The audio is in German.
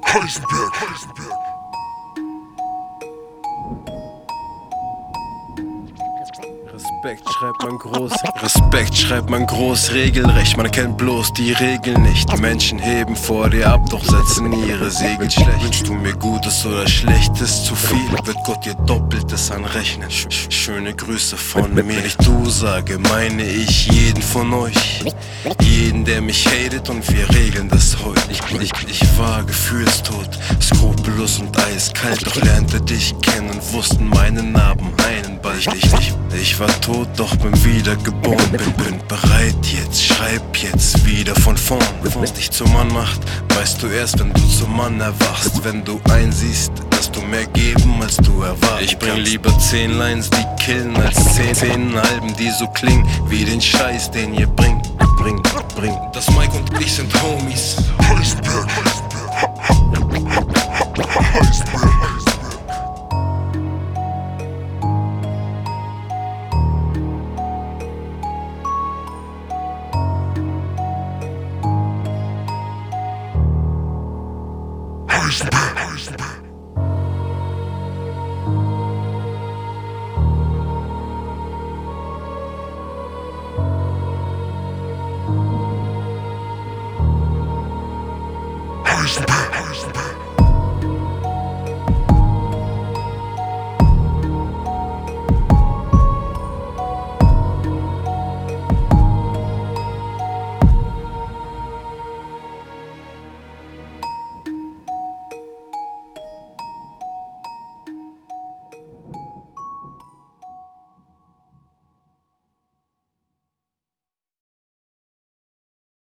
Heisenberg. Respekt schreibt man groß, regelrecht. Man kennt bloß die Regeln nicht. Die Menschen heben vor dir ab, doch setzen ihre Segel schlecht. Wünschst du mir Gutes oder Schlechtes zu viel, wird Gott dir Doppeltes anrechnen. Schöne Grüße von mir. Wenn ich du sage, meine ich jeden von euch. Jeden, der mich hatet, und wir regeln das heute. Ich war gefühlstot, skrupellos und eiskalt, doch lernte dich kennen, wussten meine Narben einen bald. Ich war tot, doch bin wiedergeboren. Bin bereit jetzt, schreib jetzt wieder von vorn. Was dich zum Mann macht, weißt du erst, wenn du zum Mann erwachst. Wenn du einsiehst, dass du mehr geben, als du erwartest. Ich bring lieber 10 Lines, die killen, als 10 Alben, die so klingen wie den Scheiß, den ihr bringt. Das Mike und ich sind Homies. Heisenberg.